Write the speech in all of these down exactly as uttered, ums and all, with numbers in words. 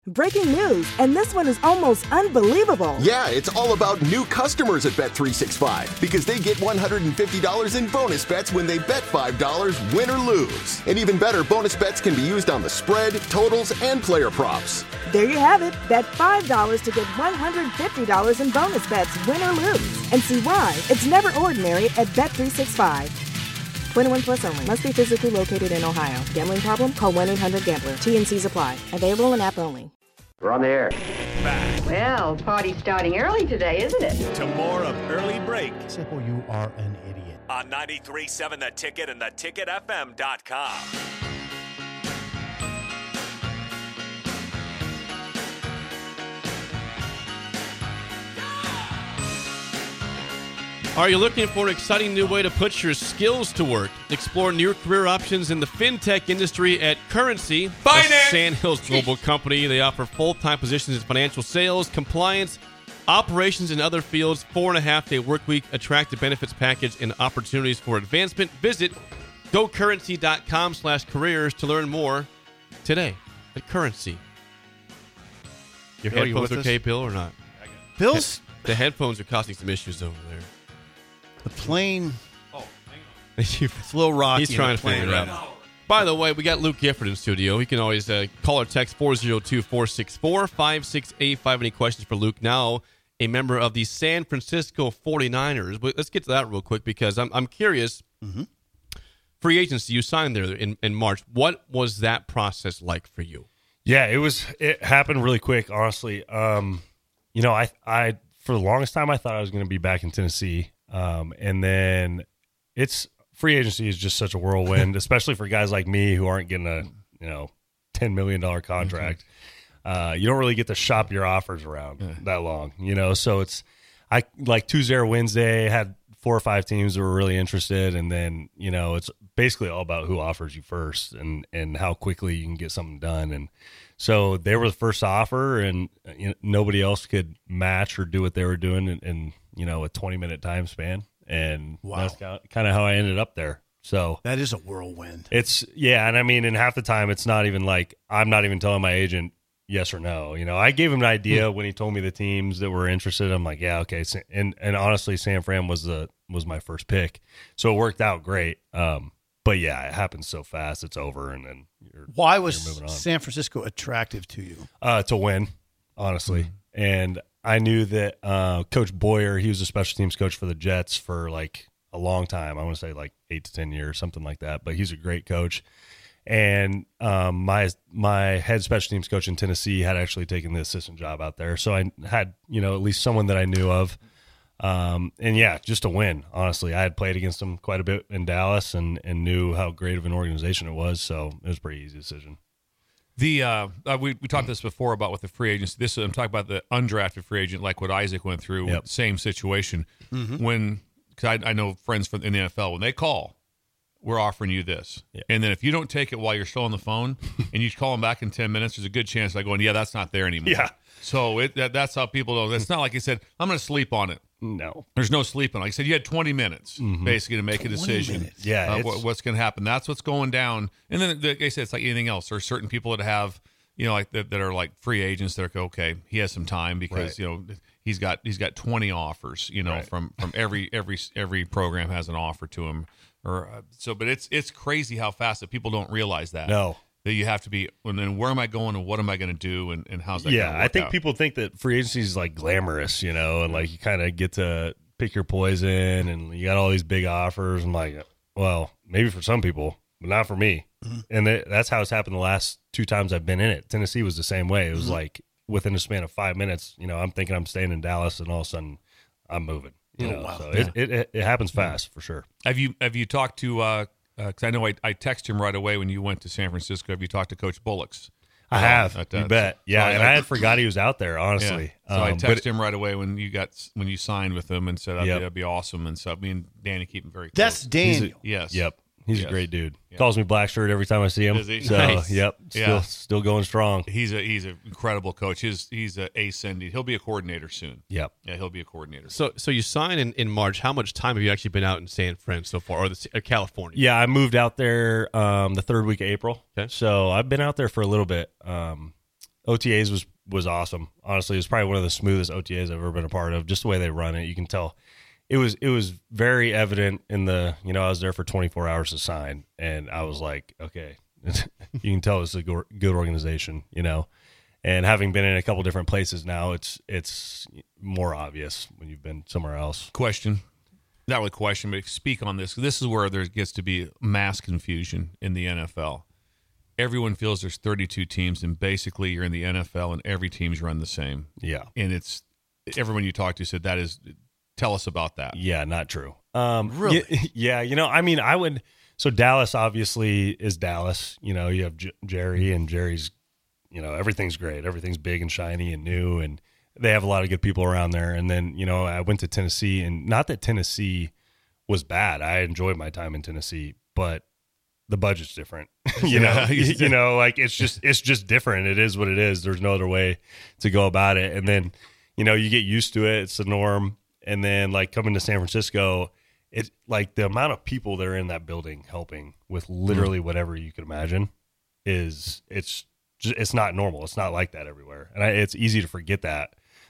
Breaking news, and this one is almost unbelievable. Yeah, it's all about new customers at Bet three sixty-five because they get one hundred fifty dollars in bonus bets when they bet five dollars, win or lose. And even better, bonus bets can be used on the spread, totals, and player props. There you have it. Bet five dollars to get one hundred fifty dollars in bonus bets, win or lose. And see why it's never ordinary at Bet three sixty-five. twenty-one plus only. Must be physically located in Ohio. Gambling problem? Call one eight hundred gambler. T N Cs apply. Available in app only. We're on the air. Back. Well, party's starting early today, isn't it? To more of Early Break. Simple, you are an idiot. On ninety-three point seven The Ticket and the ticket f m dot com. Are you looking for an exciting new way to put your skills to work? Explore new career options in the fintech industry at Currency, Finance. a Sandhills global company. They offer full-time positions in financial sales, compliance, operations, and other fields. Four and a half day work week, attractive benefits package, and opportunities for advancement. Visit gocurrency.com slash careers to learn more today at Currency. Your Bill, you headphones with okay, us? Bill, or not? Bill's The headphones are causing some issues over there. the plane. Oh, It's a little rocky. He's trying to figure it out. Right. By the way, we got Luke Gifford in studio. He can always uh, call or text four oh two, four six four, five six eight five. Any questions for Luke? Now a member of the San Francisco forty-niners. But let's get to that real quick because I'm I'm curious. Mm-hmm. Free agency, you signed there in, in March. What was that process like for you? Yeah, it was. It happened really quick, honestly. Um, you know, I I for the longest time I thought I was going to be back in Tennessee. Um, and then it's free agency is just such a whirlwind, especially for guys like me who aren't getting a, you know, ten million dollars contract. Mm-hmm. Uh, you don't really get to shop your offers around yeah. that long, you know? So it's, I like Tuesday or Wednesday had four or five teams that were really interested. And then, you know, it's basically all about who offers you first and, and how quickly you can get something done. And so they were the first to offer and you know, nobody else could match or do what they were doing in, in you know, a twenty minute time span. And wow. that's kind of how I ended up there. So that is a whirlwind. It's yeah. And I mean, in half the time, it's not even like, I'm not even telling my agent yes or no. You know, I gave him an idea when he told me the teams that were interested. I'm like, yeah, okay. And, and honestly, San Fran was the, was my first pick. So it worked out great. Um, but yeah, it happens so fast. It's over. And then you're, why was you're moving on. San Francisco attractive to you? Uh, to win, honestly. Mm-hmm. And I knew that uh, Coach Boyer, he was a special teams coach for the Jets for like a long time. I want to say like eight to ten years, something like that. But he's a great coach. And um, my my head special teams coach in Tennessee had actually taken the assistant job out there. So I had, you know, at least someone that I knew of. Um, and yeah, just a win, honestly. I had played against them quite a bit in Dallas and, and knew how great of an organization it was. So it was a pretty easy decision. The uh, uh, we we talked this before about with the free agency. This I'm talking about the undrafted free agent, like what Isaac went through. Yep. Same situation. Mm-hmm. When because I, I know friends from in the N F L when they call, we're offering you this, yeah. and then if you don't take it while you're still on the phone, and you call them back in ten minutes, there's a good chance they're going, yeah, that's not there anymore. Yeah. So it that, that's how people know. It's not like you said, I'm going to sleep on it. No, there's no sleeping. Like I said, you had twenty minutes mm-hmm. basically to make a decision. Minutes. Yeah, uh, what, what's going to happen. That's what's going down. And then, like I said, it's like anything else. There are certain people that have. You know, like that, that are like free agents. They're like, okay, he has some time because right. you know he's got he's got twenty offers. You know, right. from from every every every program has an offer to him. Or uh, so, but it's it's crazy how fast that people don't realize that. No, that you have to be. And then where am I going and what am I going to do and, and how's that? Yeah, gonna work I think out? people think that free agency is like glamorous, you know, and like you kind of get to pick your poison and you got all these big offers. I'm like, well, maybe for some people, but not for me. Mm-hmm. And th- that's how it's happened the last two times I've been in it. Tennessee was the same way. It was mm-hmm. like within a span of five minutes, you know, I'm thinking I'm staying in Dallas and all of a sudden I'm moving. You oh, know, wow. so yeah. it, it it happens fast for sure. Have you have you talked to? Because uh, uh, I know I I texted him right away when you went to San Francisco. Have you talked to Coach Bullocks? I have, uh, you bet. Yeah, so and I, I had forgot he was out there, honestly. Yeah. So um, I texted him right away when you got when you signed with him and said that'd, yep. be, that'd be awesome. And so me and Danny keep him very close. That's Daniel. A, yes. Yep. He's yes. a great dude. Yep. Calls me Black Shirt every time I see him. Is he? So, Nice. yep, still yeah. still going strong. He's a he's an incredible coach. His he's a ascending. He'll be a coordinator soon. Yep. Yeah, he'll be a coordinator. So so you sign in, in March. How much time have you actually been out in San Fran so far, or, the, or California? Yeah, I moved out there um, the third week of April. Okay. So I've been out there for a little bit. Um, O T As was was awesome. Honestly, it was probably one of the smoothest O T As I've ever been a part of. Just the way they run it, you can tell. It was it was very evident in the, you know, I was there for twenty-four hours to sign, and I was like, okay, you can tell it's a go- good organization, you know. And having been in a couple different places now, it's it's more obvious when you've been somewhere else. Question, not really a question, but speak on this. This is where there gets to be mass confusion in the N F L. Everyone feels there's thirty-two teams, and basically you're in the N F L, and every team's run the same. Yeah, and it's everyone you talk to said that is. Tell us about that. Yeah, not true. Um, really? Y- yeah, you know, I mean, I would. So Dallas obviously is Dallas. You know, you have J- Jerry, and Jerry's, you know, everything's great. Everything's big and shiny and new, and they have a lot of good people around there. And then, you know, I went to Tennessee, and not that Tennessee was bad. I enjoyed my time in Tennessee, but the budget's different. you know, you, you know, like it's just it's just different. It is what it is. There's no other way to go about it. And then, you know, you get used to it. It's the norm. And then, like, coming to San Francisco, it's like the amount of people that are in that building helping with literally whatever you could imagine is it's just, it's not normal. It's not like that everywhere, and I, it's easy to forget that.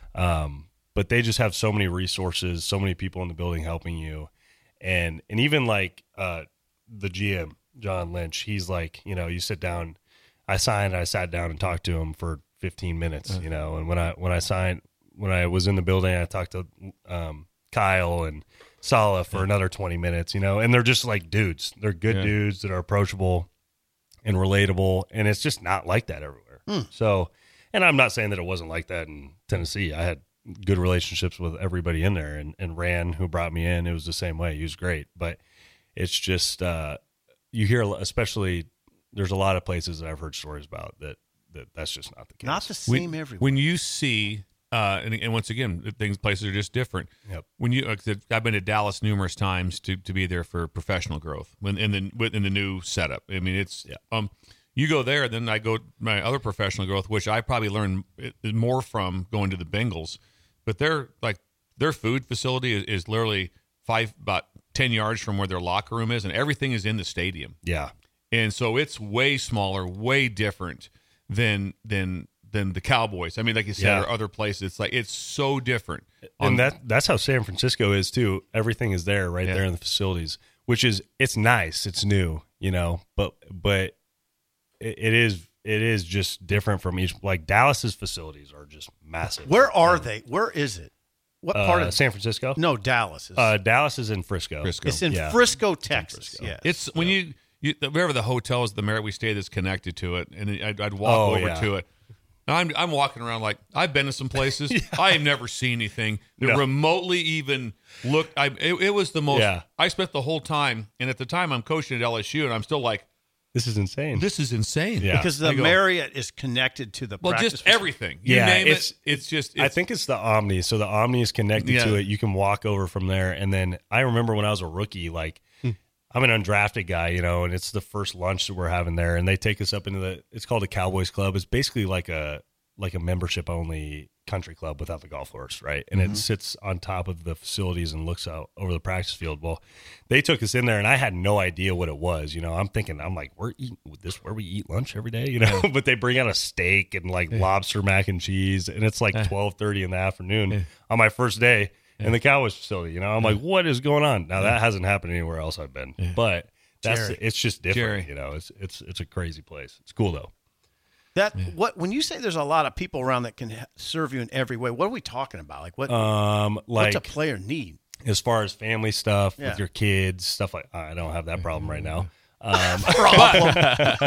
Um, but they just have so many resources, so many people in the building helping you, and and even like uh, the G M John Lynch, he's like, you know, you sit down. I signed. I sat down and talked to him for fifteen minutes, you know, and when I when I signed. When I was in the building, I talked to um, Kyle and Saleh for yeah. another twenty minutes, you know, and they're just like dudes. They're good yeah. dudes that are approachable and relatable, and it's just not like that everywhere. Hmm. So, and I'm not saying that it wasn't like that in Tennessee. I had good relationships with everybody in there, and, and Rand, who brought me in, it was the same way. He was great, but it's just, uh, you hear, especially, there's a lot of places that I've heard stories about that, that that's just not the case. Not the same when, everywhere. When you see... Uh, and, and once again, things places are just different. Yep. When you, like, I've been to Dallas numerous times to, to be there for professional growth when in the in the new setup. I mean, it's yeah. um, you go there, then I go to my other professional growth, which I probably learned more from going to the Bengals. But their like their food facility is, is literally five about ten yards from where their locker room is, and everything is in the stadium. Yeah, and so it's way smaller, way different than than. than the Cowboys. I mean, like you said, yeah. or other places. It's like it's so different. And um, that that's how San Francisco is too. Everything is there right yeah. there in the facilities, which is it's nice, it's new, you know, but but it, it is it is just different from each. Like Dallas's facilities are just massive. Where are they? Where is it? What part uh, of San Francisco? No, Dallas is. Uh, Dallas is in Frisco. Frisco. It's in yeah. Frisco, Texas. Frisco. Yes. It's when yeah. you, you wherever the hotel is, the Marriott we stayed that's connected to it, and I'd, I'd walk oh, over yeah. to it. Now I'm I'm walking around like I've been to some places. yeah. I have never seen anything that no. remotely even looked. I it, it was the most. Yeah. I spent the whole time, and at the time I'm coaching at L S U, and I'm still like, this is insane. This is insane. Yeah. Because the go, Marriott is connected to the well, practice just facility. everything. You yeah, name it's, it. It's just. It's, I think it's the Omni. So the Omni is connected yeah. to it. You can walk over from there, and then I remember when I was a rookie, like. I'm an undrafted guy, you know, and it's the first lunch that we're having there, and they take us up into the. It's called a Cowboys Club. It's basically like a like a membership only country club without the golf course, right? And mm-hmm. it sits on top of the facilities and looks out over the practice field. Well, they took us in there, and I had no idea what it was. You know, I'm thinking, I'm like, we're eating this where we eat lunch every day, you know. But they bring out a steak and like yeah. lobster mac and cheese, and it's like twelve thirty in the afternoon yeah. on my first day. In the Cowboys facility, you know, I'm like, what is going on? Now that hasn't happened anywhere else I've been, yeah. but that's Jerry. it's just different, Jerry. you know. It's it's it's a crazy place. It's cool though. That what when you say there's a lot of people around that can serve you in every way, what are we talking about? Like what? Um, like what's a player need as far as family stuff yeah. with your kids, stuff like I don't have that problem right now. Um, problem. Not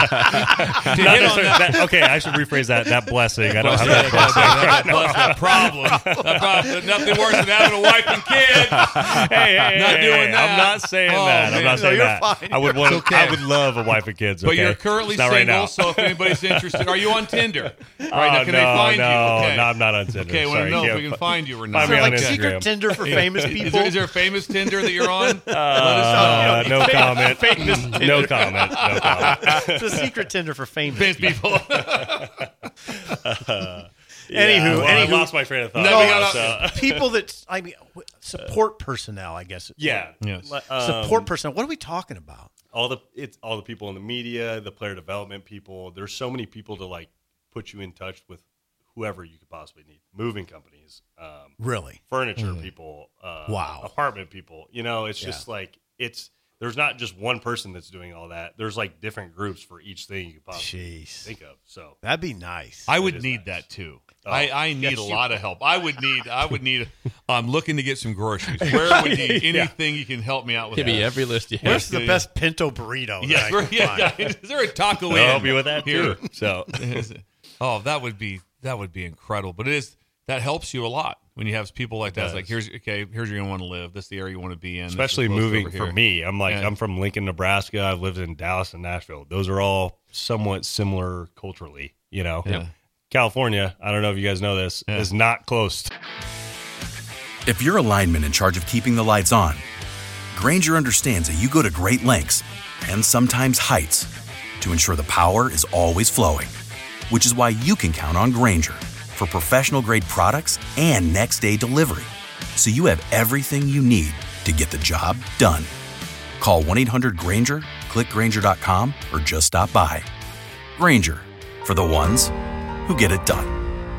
necessarily- that, okay, I should rephrase that. That blessing. I don't have that blessing. that, that, that problem. That problem. Nothing worse than having a wife and kids. Hey, hey, not hey, doing hey, that. I'm not saying Oh, that. I'm man. not No, saying you're that. fine. I would want. It's okay. I would love a wife and kids. But Okay? you're currently Just not single, right now. so if anybody's interested, are you on Tinder? Right Oh, now, can no, they find no, you? Okay. no, I'm not on Tinder. Okay, I want Sorry, to know if can't we can fi- find you or find not. me Is there on like Instagram. secret Tinder for famous Is people? there, is there a famous Tinder that you're on? Uh, Let us know. no comment. Famous Tinder. No comment. No comment. It's a secret Tinder for famous, Famous people. people. Yeah, Anywho, well, I anywho. lost my train of thought. No, No, we got so- people that I mean support personnel, I guess. yeah, Yes. Support Um, personnel. What are we talking about? all the it's all the people in the media, the player development people. There's so many people to like put you in touch with whoever you could possibly need. Moving companies, um, Really? furniture people, uh, Wow. apartment people. You know, it's Yeah. just like it's. There's not just one person that's doing all that. There's like different groups for each thing you could possibly Jeez. think of. So That'd be nice. I would is need nice. that too. Oh, I, I need yes, a you- lot of help. I would need. I would need. I'm looking to get some groceries. Where would you? Anything you can help me out with? Give me that. every list you have. Where's the best pinto burrito? that Yes, I where- can yeah, find? yeah. Is there a Taco I'll Inn help you with that here? too. So Oh, that would be that would be incredible. But it is that helps you a lot when you have people like that. It's does. like here's okay, here's where you want to live. This is the area you want to be in. This is especially close moving over for here. me, I'm like Yeah. I'm from Lincoln, Nebraska. I've lived in Dallas and Nashville. Those are all somewhat similar culturally. You know, Yeah. California. I don't know if you guys know this Yeah. is not close. If you're a lineman in charge of keeping the lights on, Grainger understands that you go to great lengths and sometimes heights to ensure the power is always flowing, which is why you can count on Grainger for professional-grade products and next-day delivery, so you have everything you need to get the job done. Call one eight hundred Grainger, click Grainger dot com, or just stop by. Grainger, for the ones who get it done.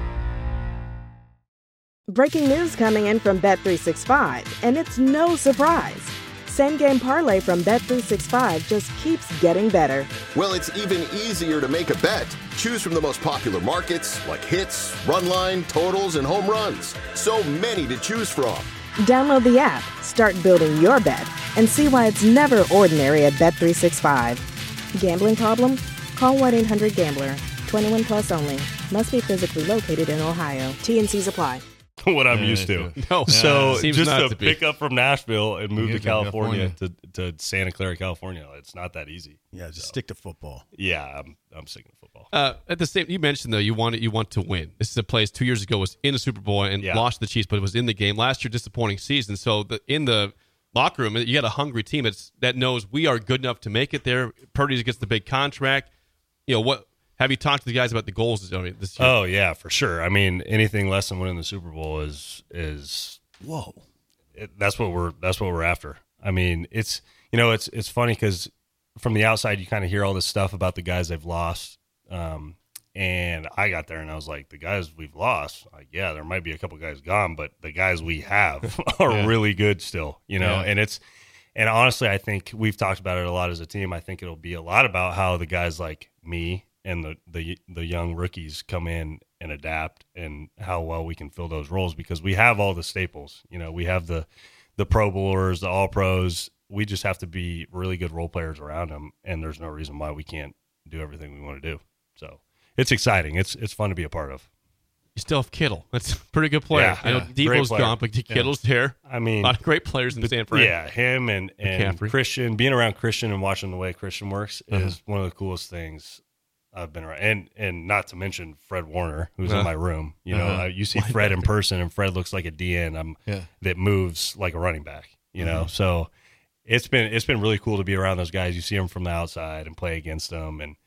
Breaking news coming in from Bet three sixty-five, and it's no surprise. Same Game Parlay from Bet three sixty-five just keeps getting better. Well, it's even easier to make a bet. Choose from the most popular markets like hits, run line, totals, and home runs. So many to choose from. Download the app, start building your bet, and see why it's never ordinary at Bet three sixty-five. Gambling problem? Call one eight hundred gambler. twenty-one plus only. Must be physically located in Ohio. T and C's apply. What I'm Yeah, used to. yeah. No, So yeah, seems just not to, to be. pick up from Nashville and move Yeah, to to California, to, to Santa Clara, California, it's not that easy. Yeah, just stick to football. Yeah, I'm I'm sick of football. Uh, at the same, you mentioned though you want you want to win. This is a place two years ago was in the Super Bowl and Yeah. lost to the Chiefs, but it was in the game last year. Disappointing season. So the, in the locker room, you got a hungry team that's that knows we are good enough to make it there. Purdy gets the big contract. You know what? Have you talked to the guys about the goals this year? Oh yeah, for sure. I mean, anything less than winning the Super Bowl is is Whoa. it, that's what we're that's what we're after. I mean, it's you know it's it's funny because from the outside you kind of hear all this stuff about the guys they've lost, um, and I got there and I was like, the guys we've lost, like yeah, there might be a couple guys gone, but the guys we have are Yeah. really good still, you know. Yeah. And it's and honestly, I think we've talked about it a lot as a team. I think it'll be a lot about how the guys like me and the the the young rookies come in and adapt, and how well we can fill those roles because we have all the staples. You know, we have the the Pro Bowlers, the All Pros. We just have to be really good role players around them, and there's no reason why we can't do everything we want to do. So it's exciting. It's it's fun to be a part of. You still have Kittle. That's a pretty good player. Yeah, I know yeah. Great Debo's player. gone, but Kittle's there. I mean, A lot of great players in San Fran. yeah, him and and McCaffrey. Christian. Being around Christian and watching the way Christian works Uh-huh. is one of the coolest things I've been around. And and not to mention Fred Warner, who's Uh-huh. in my room. You know, Uh-huh. uh, you see Fred in person, and Fred looks like a D N. I'm Yeah. that moves like a running back. You know, Mm-hmm. so it's been it's been really cool to be around those guys. You see them from the outside and play against them, and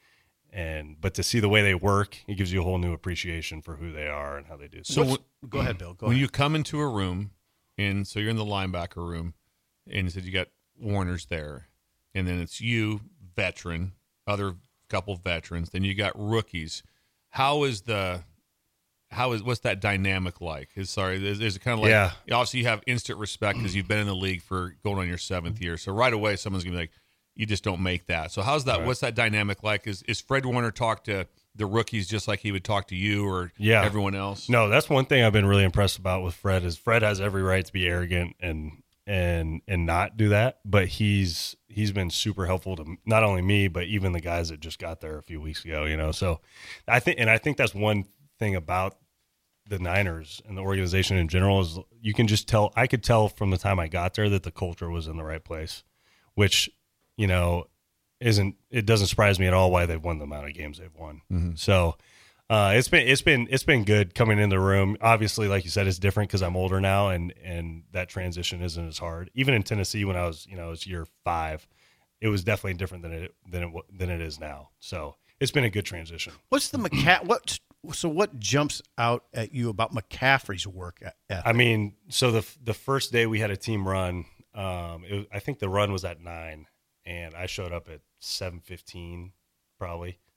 and but to see the way they work, it gives you a whole new appreciation for who they are and how they do. So things. when- Go ahead, Bill. Go when ahead. you come into a room, and so you're in the linebacker room, and you said you got Warner's there, and then it's you, veteran, other couple veterans, then you got rookies. How is the how is what's that dynamic like? Is sorry, is, is it kind of like Yeah. obviously you have instant respect because you've been in the league for going on your seventh year, so right away someone's gonna be like, you just don't make that. So how's that? Right. What's that dynamic like? Is is Fred Warner talk to the rookies just like he would talk to you or Yeah. everyone else? No, that's one thing I've been really impressed about with Fred is Fred has every right to be arrogant and and and not do that, but he's he's been super helpful to not only me but even the guys that just got there a few weeks ago, you know. So I think and I think that's one thing about the Niners and the organization in general is you can just tell I could tell from the time I got there that the culture was in the right place, which, you know, isn't it doesn't surprise me at all why they've won the amount of games they've won. Mm-hmm. So uh, it's been it's been it's been good coming in the room. Obviously, like you said, it's different because I'm older now, and and that transition isn't as hard. Even in Tennessee, when I was you know it was year five, it was definitely different than it than it than it is now. So it's been a good transition. What's the McCa- what? So what jumps out at you about McCaffrey's work ethic? I mean, so the the first day we had a team run, um, it was, I think the run was at nine, and I showed up at seven fifteen, probably.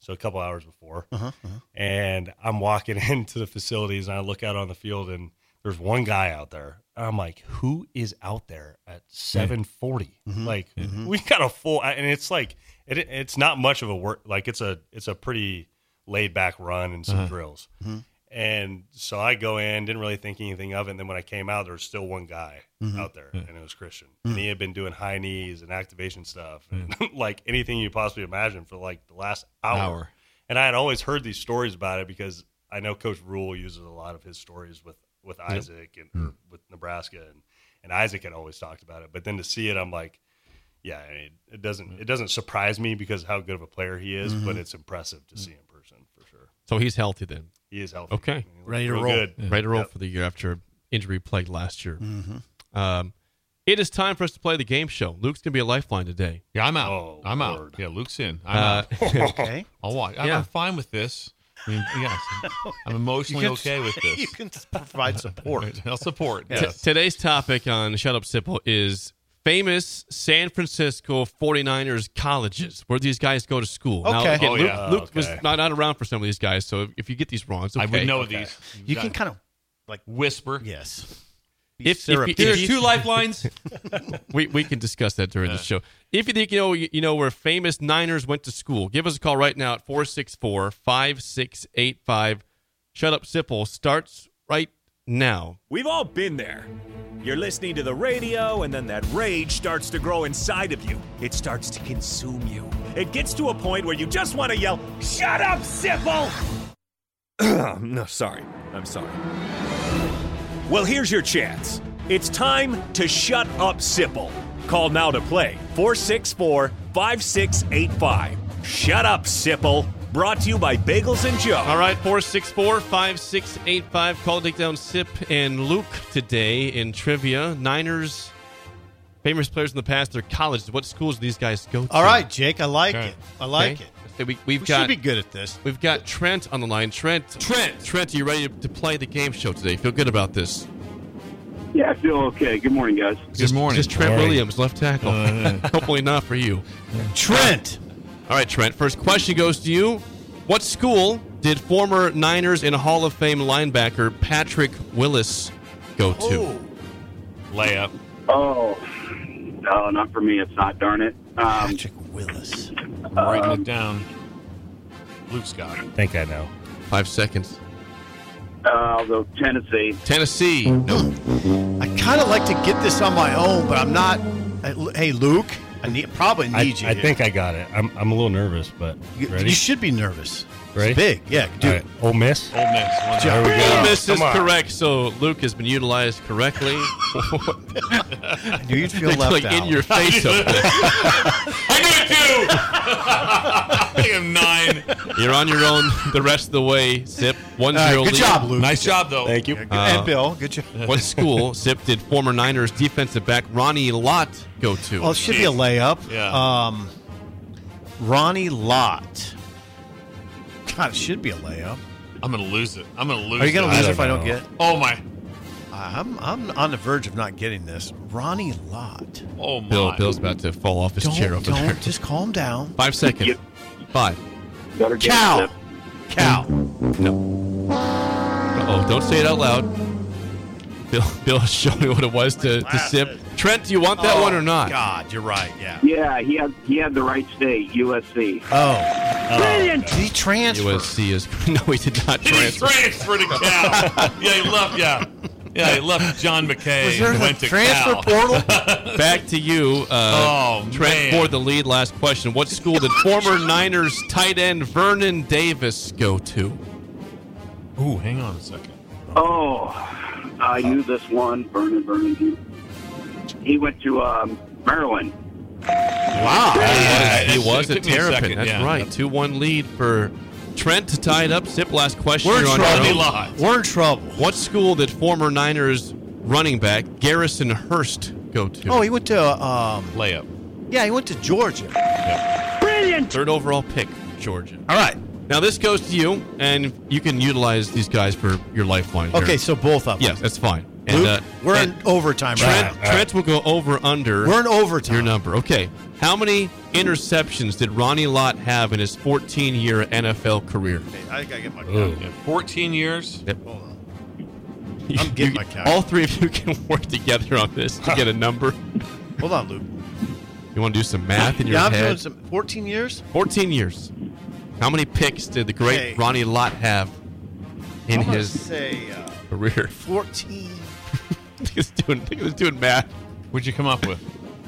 so a couple hours before. Uh-huh, uh-huh. And I'm walking into the facilities, and I look out on the field, and there's one guy out there. I'm like, who is out there at seven forty? Mm-hmm. Like, mm-hmm. we got a full, and it's like, it, it's not much of a work. Like, it's a it's a pretty laid back run and some Uh-huh. drills. Mm-hmm. And so I go in, didn't really think anything of it. And then when I came out, there was still one guy Mm-hmm. out there, and it was Christian. Mm-hmm. And he had been doing high knees and activation stuff, and like anything you possibly imagine for like the last hour. Hour. And I had always heard these stories about it because I know Coach Rule uses a lot of his stories with, with Isaac and or with Nebraska, and, and Isaac had always talked about it. But then to see it, I'm like, yeah, I mean, it doesn't it doesn't surprise me because of how good of a player he is, Mm-hmm. but it's impressive to see in person for sure. So he's healthy then. He is healthy. Okay. I mean, he looks Ready to real roll. Good. Ready to roll Yep. for the year after injury plagued last year. Mm-hmm. Um, it is time for us to play the game show. Luke's going to be a lifeline today. Yeah, I'm out. Oh, I'm out. Lord. Yeah, Luke's in. I'm Uh, out. Okay. I'll watch. I'm, yeah. I'm fine with this. I mean, yes, I'm emotionally You can- okay with this. You can provide support. I'll support. T- Yes. today's topic on Shut Up Simple is famous San Francisco forty-niners colleges, where these guys go to school. Now, Okay. again, Oh, Luke, yeah. Luke Okay. was not, not around for some of these guys, so if you get these wrong, it's okay. I would know these. You can kind of like whisper. yes. If, if, Syrup. if, Here's you- two lifelines. we, we can discuss that during the show. If you think you know you, you know where famous Niners went to school, give us a call right now at four six four, five six eight five. Shut Up Simple starts right now. We've all been there. You're listening to the radio, and then that rage starts to grow inside of you. It starts to consume you. It gets to a point where you just want to yell, "Shut up, Sipple!" No, sorry. I'm sorry. Well, here's your chance. It's time to shut up, Sipple. Call now to play four six four, five six eight five. Shut up, Sipple. Brought to you by Bagels and Joe. All right, four six four, five six eight five. Call to take down Sip and Luke today in trivia. Niners, famous players in the past, their colleges. What schools do these guys go to? All right, Jake. I like Okay. it. I like Okay. it. So we, we've We got should be good at this. we've got Trent on the line. Trent, Trent. Trent, are you ready to, to play the game show today? Feel good about this? Yeah, I feel okay. Good morning, guys. Just, morning. Just Trent Morning. Williams, left tackle. Hopefully not for you. Trent. All right, Trent. First question goes to you. What school did former Niners and Hall of Fame linebacker Patrick Willis go to? Layup. Oh, no, not for me. It's not, darn it. Um, Patrick Willis. I'm writing it down. Luke Scott. I think I know. Five seconds. uh, I'll go Tennessee. Tennessee. Nope. I kind of like to get this on my own, but I'm not. Hey, Luke, I need, probably need I, you. I here. think I got it. I'm I'm a little nervous, but you, ready? you should be nervous. Ready? It's big. Yeah, All dude. right. Ole Miss. Ole Miss. One There we go. Ole Miss is Come on. correct, so Luke has been utilized correctly. I knew you'd feel It's left like out. in your face up there. I knew it too. I am nine. You're on your own the rest of the way, Sip. One All right, zero good lead. job, Luke. Nice job, though. Thank you. and Bill, good job. What school, Sip, did former Niners defensive back Ronnie Lott go to? Well, it should be a layup. Yeah. Um, Ronnie Lott. God, it should be a layup. I'm gonna lose it. I'm gonna lose. Are you going it. to lose I if I don't don't know. get it? Oh my. I'm I'm on the verge of not getting this. Ronnie Lott. Oh my. Bill, Bill's about to fall off his Don't, chair over don't. there. Just calm down. Five seconds. Yep. Five. Better get Cow. it. Cow. No. Uh-oh, don't say it out loud. Bill, Bill, show me what it was to, to Sip. Trent, do you want that Oh, one or not? God, you're right. Yeah. Yeah, he had he had the right state, U S C. Oh. Brilliant. Did he transfer? U S C is no, he did not He transfer. transferred to Cal. Yeah, he left. Yeah, yeah, he left John McKay. Was there and a went to transfer Cal. portal? Back to you, uh, Oh, Trent, man. for the lead. Last question: what school did former Niners tight end Vernon Davis go to? Ooh, hang on a second. Oh, I knew this one. Vernon, Vernon. He went to um, Maryland. Wow. Yeah, he it was took a me a Terrapin. second, That's yeah. right. two one lead for Trent to tie it up. Sip, last question. We're in You're on your trouble. own. Lott. We're in trouble. What school did former Niners running back Garrison Hurst go to? Oh, he went to um. Layup. Yeah, he went to Georgia. Third overall pick, Georgia. All right. Now this goes to you, and you can utilize these guys for your lifeline. here. Okay, so both of them. Yes, that's fine. And Luke, uh, we're and in overtime Trent, right now. Trent will go over under. We're in overtime. Your number. Okay. How many interceptions did Ronnie Lott have in his fourteen-year N F L career? Hey, I gotta get my Yeah, count. fourteen years. Yep. Hold on. I'm getting my count. All three of you can work together on this to get a number. Hold on, Luke. You want to do some math in your Yeah, I'm head? doing some. fourteen years? fourteen years. How many picks did the great Hey. Ronnie Lott have in I'm gonna his say uh, career? fourteen. He was doing, he was doing math. What'd you come up with?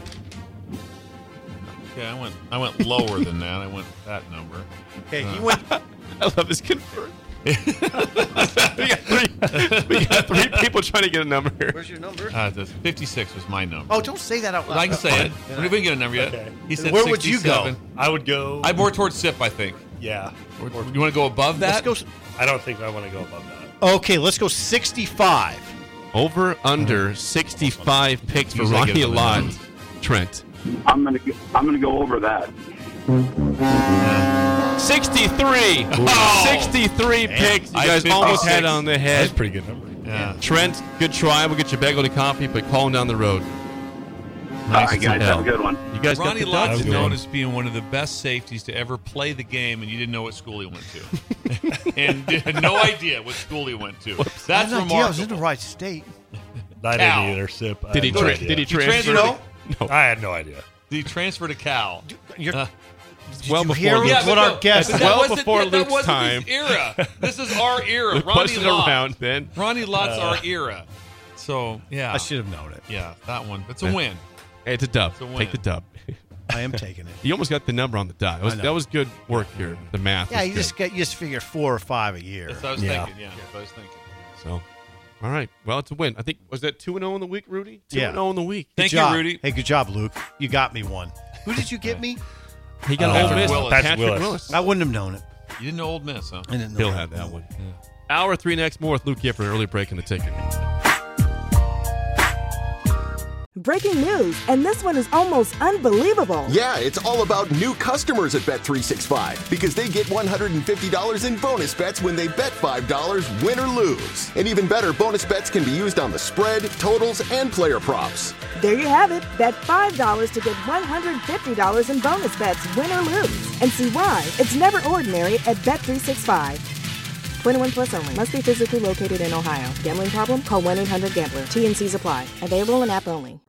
Okay, I went. I went lower than that. I went that number. Okay, Uh, he went. I love this confirmed. we, got three, we got three people trying to get a number here. Where's your number? Uh, the fifty-six was my number. Oh, don't say that out loud. I can say it. Yeah. We didn't get a number yet. Okay. He said Where would you go? sixty-seven. I would go. I more towards S I P, I think. yeah. Or, you want to go above that? Let's go. I don't think I want to go above that. Okay, let's go sixty-five. Over under sixty-five picks for Usually I get Ronnie another Lott. number. Trent. I'm gonna go, I'm gonna go over that. sixty-three. Oh! sixty-three picks. You I guys almost had it fifty-six. on the That's head. a pretty good number. Yeah. Trent, good try. We'll get you a bagel and coffee, but call him down the road. All right, guys, have a good one. You guys Ronnie got the Lott dubs? is Good known one. as being one of the best safeties to ever play the game, and you didn't know what school he went to, and you had no idea what school he went to. That's I had no idea I was in remarkable. the right state. I Cal. didn't either. Sip. I Did he, had no tra- idea. did he You transfer? transferred No. I had no idea. Did he transfer to Cal? You're, Uh, did well you before hear Luke- what but our no, guest but said? that Well wasn't- before that Luke's wasn't time. His era. This is our era. Luke Ronnie wasn't Lott. around then. Ronnie Lott's Uh, our era. So yeah, I should have known it. yeah, that one. That's a win. Hey, it's a dub. It's a win. Take the dub. I am taking it. You almost got the number on the dot. That was, I know. that was good work here. The math. Yeah, was you good. just get you just figure four or five a year. That's what I was Yeah. thinking. Yeah, that's what I was thinking. So, all right. Well, it's a win. I think was that two and zero in the week, Rudy? Two Yeah. and zero in the week. Good Thank you, job. Rudy. Hey, good job, Luke. You got me one. Who did you get me? He got Uh, Ole Patrick Miss. Willis. Patrick, Patrick Willis. Willis. I wouldn't have known it. You didn't know Old Miss, huh? I didn't know He'll that. have that one. Hour three next. More with Luke Gifford. Early break in the ticket. Breaking news, and this one is almost unbelievable. Yeah, it's all about new customers at Bet three sixty-five because they get one hundred fifty dollars in bonus bets when they bet five dollars, win or lose. And even better, bonus bets can be used on the spread, totals, and player props. There you have it. Bet five dollars to get one hundred fifty dollars in bonus bets, win or lose. And see why it's never ordinary at Bet three sixty-five. twenty-one plus only. Must be physically located in Ohio. Gambling problem? Call one eight hundred gambler. T N Cs apply. Available in app only.